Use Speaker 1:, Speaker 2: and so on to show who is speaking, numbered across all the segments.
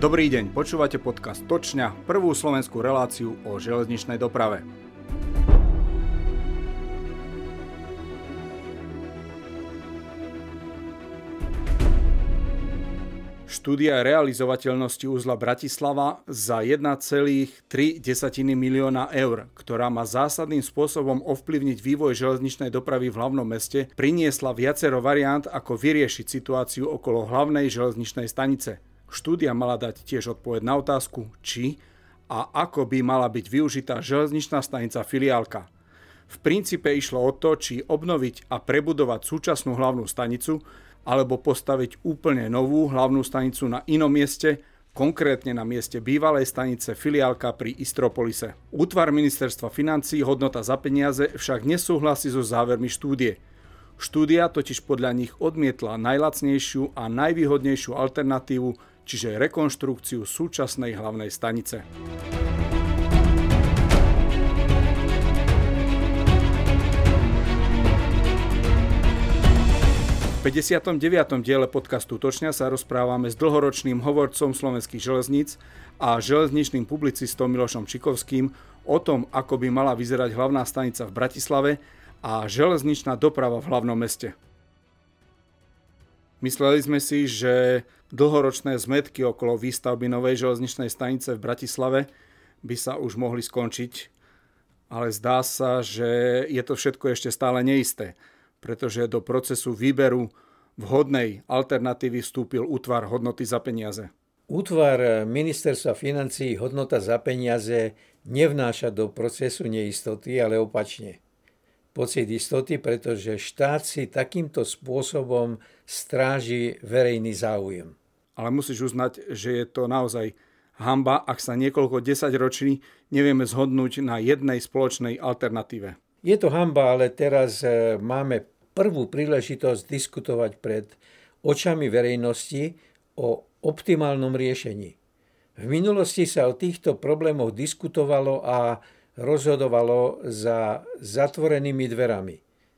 Speaker 1: Dobrý deň, počúvate podcast Točňa, prvú slovenskú reláciu o železničnej doprave. Štúdia realizovateľnosti uzla Bratislava za 1,3 milióna eur, ktorá má zásadným spôsobom ovplyvniť vývoj železničnej dopravy v hlavnom meste, priniesla viacero variant, ako vyriešiť situáciu okolo hlavnej železničnej stanice. Štúdia mala dať tiež odpoveď na otázku, či a ako by mala byť využitá železničná stanica filiálka. V princípe išlo o to, či obnoviť a prebudovať súčasnú hlavnú stanicu, alebo postaviť úplne novú hlavnú stanicu na inom mieste, konkrétne na mieste bývalej stanice filiálka pri Istropolise. Útvar Ministerstva financií Hodnota za peniaze však nesúhlasí so závermi štúdie. Štúdia totiž podľa nich odmietla najlacnejšiu a najvýhodnejšiu alternatívu, čiže rekonštrukciu súčasnej hlavnej stanice. V 59. diele podcastu Točňa sa rozprávame s dlhoročným hovorcom slovenských železníc a železničným publicistom Milošom Čikovským o tom, ako by mala vyzerať hlavná stanica v Bratislave a železničná doprava v hlavnom meste. Mysleli sme si, že dlhoročné zmätky okolo výstavby novej železničnej stanice v Bratislave by sa už mohli skončiť, ale zdá sa, že je to všetko ešte stále neisté, pretože do procesu výberu vhodnej alternatívy vstúpil útvar Hodnoty za peniaze.
Speaker 2: Útvar Ministerstva financií Hodnota za peniaze nevnáša do procesu neistoty, ale opačne. Pocit istoty, pretože štát si takýmto spôsobom stráži verejný záujem.
Speaker 1: Ale musíš uznať, že je to naozaj hanba, ak sa niekoľko desaťročí nevieme zhodnúť na jednej spoločnej alternatíve.
Speaker 2: Je to hanba, ale teraz máme prvú príležitosť diskutovať pred očami verejnosti o optimálnom riešení. V minulosti sa o týchto problémoch diskutovalo a rozhodovalo za zatvorenými dverami.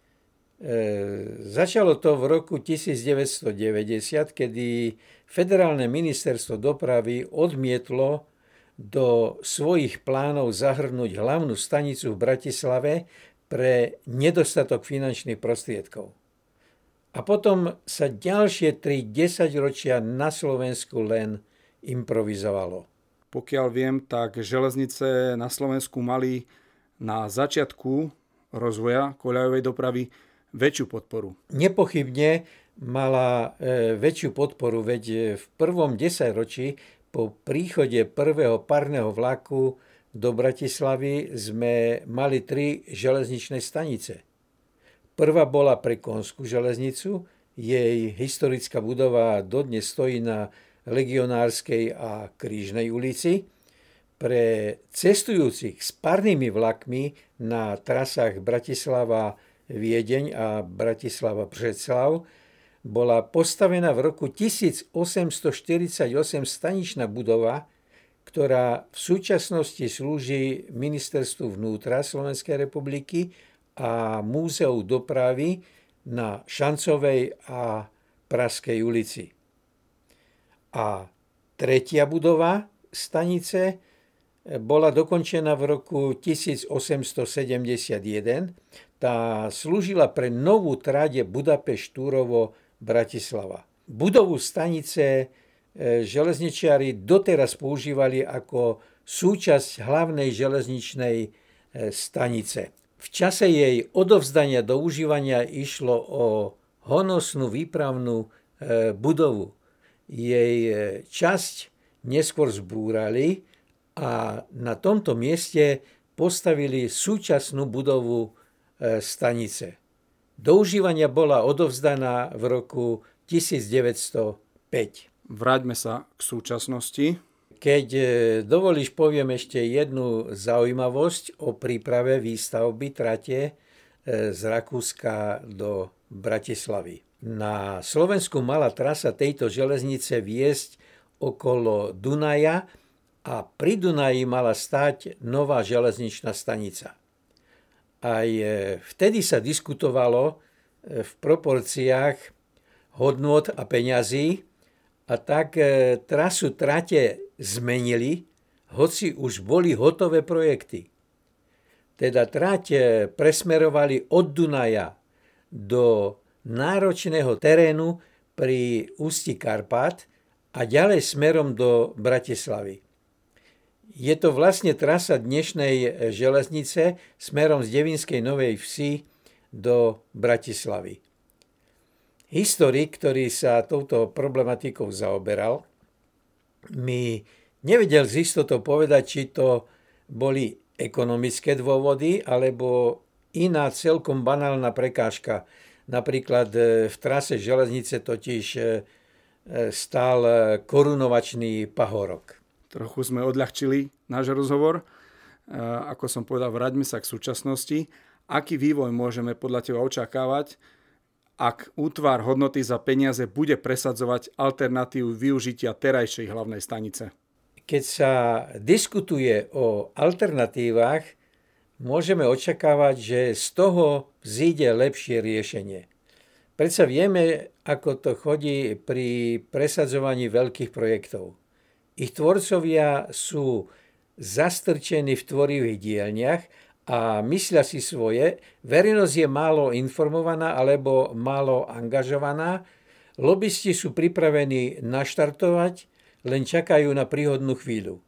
Speaker 2: Začalo to v roku 1990, kedy Federálne ministerstvo dopravy odmietlo do svojich plánov zahrnúť hlavnú stanicu v Bratislave pre nedostatok finančných prostriedkov. A potom sa ďalšie 3 desaťročia na Slovensku len improvizovalo.
Speaker 1: Pokiaľ viem, tak železnice na Slovensku mali na začiatku rozvoja koľajovej dopravy väčšiu podporu.
Speaker 2: Nepochybne mala väčšiu podporu, veď v prvom desaťročí po príchode prvého parného vlaku do Bratislavy sme mali 3 železničné stanice. Prvá bola pre Konskú železnicu, jej historická budova dodnes stojí na Legionárskej a Krížnej ulici. Pre cestujúcich s parnými vlakmi na trasách Bratislava-Viedeň a Bratislava-Břeclav bola postavená v roku 1848 staničná budova, ktorá v súčasnosti slúži Ministerstvu vnútra Slovenskej republiky a Múzeu dopravy na Šancovej a Pražskej ulici. A tretia budova stanice bola dokončená v roku 1871. Tá slúžila pre novú tráde Budapešť-Túrovo-Bratislava. Budovu stanice železničiari doteraz používali ako súčasť hlavnej železničnej stanice. V čase jej odovzdania do užívania išlo o honosnú výpravnú budovu. Jej časť neskôr zbúrali a na tomto mieste postavili súčasnú budovu stanice. Do užívania bola odovzdaná v roku 1905.
Speaker 1: Vráťme sa k súčasnosti.
Speaker 2: Keď dovolíš, poviem ešte jednu zaujímavosť o príprave výstavby trate z Rakúska do Bratislavy. Na Slovensku mala trasa tejto železnice viesť okolo Dunaja a pri Dunaji mala stáť nová železničná stanica. Aj vtedy sa diskutovalo v proporciách hodnôt a peňazí a tak trasu trate zmenili, hoci už boli hotové projekty. Teda trať presmerovali od Dunaja do náročného terénu pri ústi Karpát a ďalej smerom do Bratislavy. Je to vlastne trasa dnešnej železnice smerom z Devínskej Novej Vsi do Bratislavy. Historik, ktorý sa touto problematikou zaoberal, mi nevedel z istotou povedať, či to boli ekonomické dôvody, alebo iná celkom banálna prekážka. Napríklad v trase železnice totiž stál korunovačný pahorok.
Speaker 1: Trochu sme odľahčili náš rozhovor. Ako som povedal, vráťme sa k súčasnosti. Aký vývoj môžeme podľa teba očakávať, ak útvar hodnoty za peniaze bude presadzovať alternatívu využitia terajšej hlavnej stanice?
Speaker 2: Keď sa diskutuje o alternatívach, môžeme očakávať, že z toho vzíde lepšie riešenie. Predsa vieme, ako to chodí pri presadzovaní veľkých projektov. Ich tvorcovia sú zastrčení v tvorivých dielniach a myslia si svoje, verejnosť je málo informovaná alebo málo angažovaná, lobisti sú pripravení naštartovať, len čakajú na príhodnú chvíľu.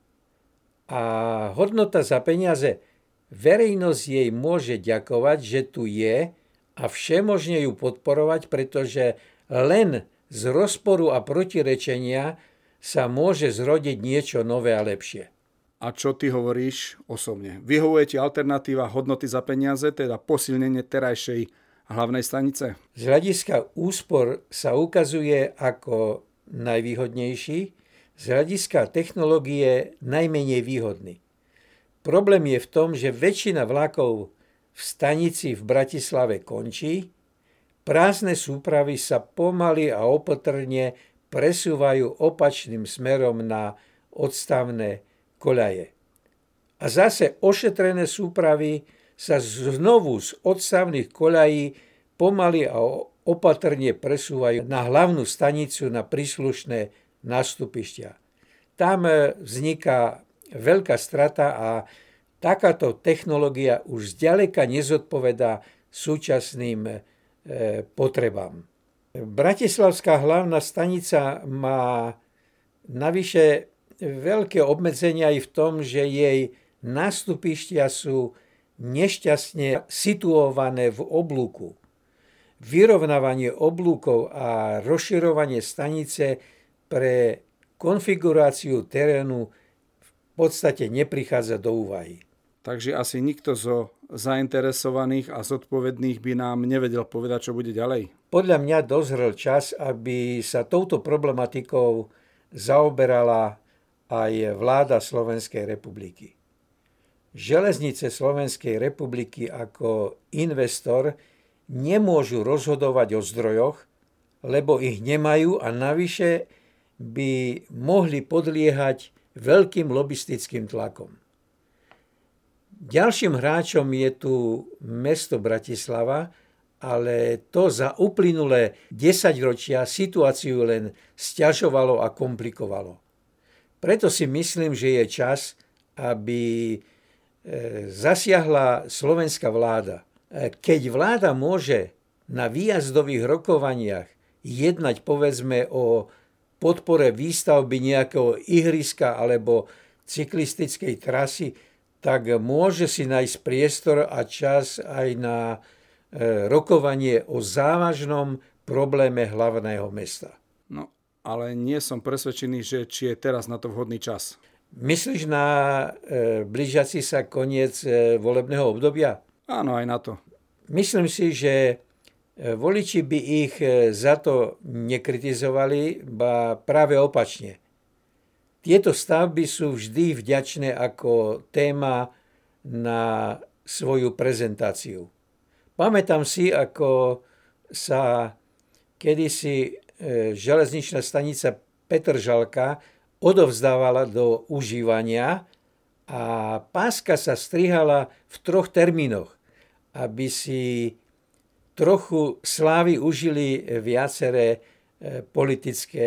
Speaker 2: A hodnota za peniaze, verejnosť jej môže ďakovať, že tu je a všemožne ju podporovať, pretože len z rozporu a protirečenia sa môže zrodiť niečo nové a lepšie.
Speaker 1: A čo ty hovoríš osobne? Vyhovuje ti alternatíva hodnoty za peniaze, teda posilnenie terajšej hlavnej stanice?
Speaker 2: Z hľadiska úspor sa ukazuje ako najvýhodnejší, z hľadiska technológie najmenej výhodný. Problém je v tom, že väčšina vlakov v stanici v Bratislave končí, prázdne súpravy sa pomaly a opatrne presúvajú opačným smerom na odstavné koľaje. A zase ošetrené súpravy sa znovu z odstavných koľají pomaly a opatrne presúvajú na hlavnú stanicu, na príslušné nástupištia. Tam vzniká veľká strata a takáto technológia už zďaleka nezodpovedá súčasným potrebám. Bratislavská hlavná stanica má navyše veľké obmedzenia aj v tom, že jej nástupištia sú nešťastne situované v oblúku. Vyrovnávanie oblúkov a rozširovanie stanice pre konfiguráciu terénu v podstate neprichádza do úvahy.
Speaker 1: Takže asi nikto zo zainteresovaných a zodpovedných by nám nevedel povedať, čo bude ďalej.
Speaker 2: Podľa mňa dozrel čas, aby sa touto problematikou zaoberala aj vláda Slovenskej republiky. Železnice Slovenskej republiky ako investor nemôžu rozhodovať o zdrojoch, lebo ich nemajú a navyše by mohli podliehať veľkým lobistickým tlakom. Ďalším hráčom je tu mesto Bratislava, ale to za uplynulé 10 ročia situáciu len sťažovalo a komplikovalo. Preto si myslím, že je čas, aby zasiahla slovenská vláda. Keď vláda môže na výjazdových rokovaniach jednať povedzme o podpore výstavby nejakého ihriska alebo cyklistickej trasy, tak môže si nájsť priestor a čas aj na rokovanie o závažnom probléme hlavného mesta.
Speaker 1: No, ale nie som presvedčený, že či je teraz na to vhodný čas.
Speaker 2: Myslíš na blížiaci sa koniec volebného obdobia?
Speaker 1: Áno, aj na to.
Speaker 2: Myslím si, že voliči by ich za to nekritizovali, ba práve opačne. Tieto stavby sú vždy vďačné ako téma na svoju prezentáciu. Pamätám si, ako sa kedysi železničná stanica Petržalka odovzdávala do užívania a páska sa strihala v 3 termínoch, aby si trochu slávy užili viaceré politické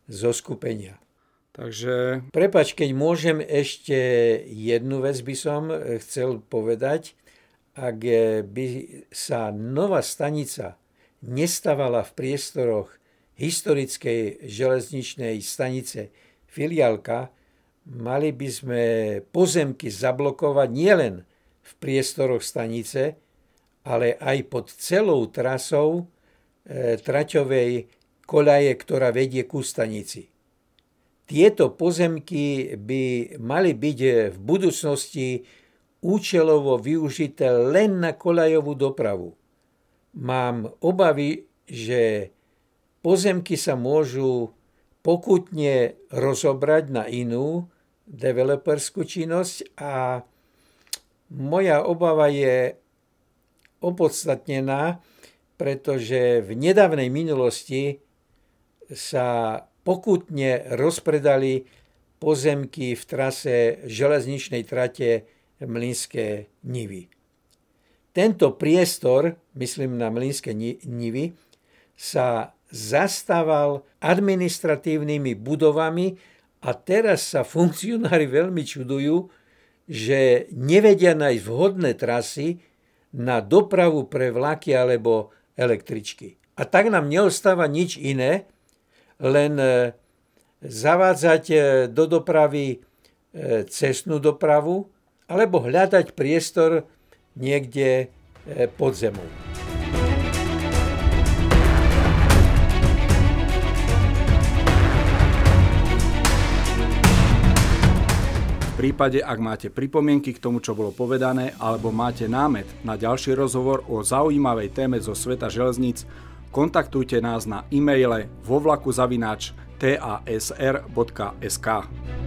Speaker 2: zoskupenia.
Speaker 1: Takže...
Speaker 2: Prepáč, keď môžem ešte jednu vec by som chcel povedať. Ak by sa nová stanica nestávala v priestoroch historickej železničnej stanice Filiálka, mali by sme pozemky zablokovať nielen v priestoroch stanice, ale aj pod celou trasou traťovej koľaje, ktorá vedie ku stanici. Tieto pozemky by mali byť v budúcnosti účelovo využité len na koľajovú dopravu. Mám obavy, že pozemky sa môžu pokutne rozobrať na inú developerskú činnosť a moja obava je opodstatnená, pretože v nedávnej minulosti sa pokutne rozpredali pozemky v trase železničnej trate Mlynské Nivy. Tento priestor, myslím na Mlynské Nivy, sa zastával administratívnymi budovami a teraz sa funkcionári veľmi čudujú, že nevedia nájsť vhodné trasy na dopravu pre vlaky alebo električky. A tak nám neostáva nič iné, len zavádzať do dopravy cestnú dopravu alebo hľadať priestor niekde pod zemou.
Speaker 1: V prípade, ak máte pripomienky k tomu, čo bolo povedané, alebo máte námet na ďalší rozhovor o zaujímavej téme zo sveta železníc, kontaktujte nás na e-maile vovlaku@tasr.sk.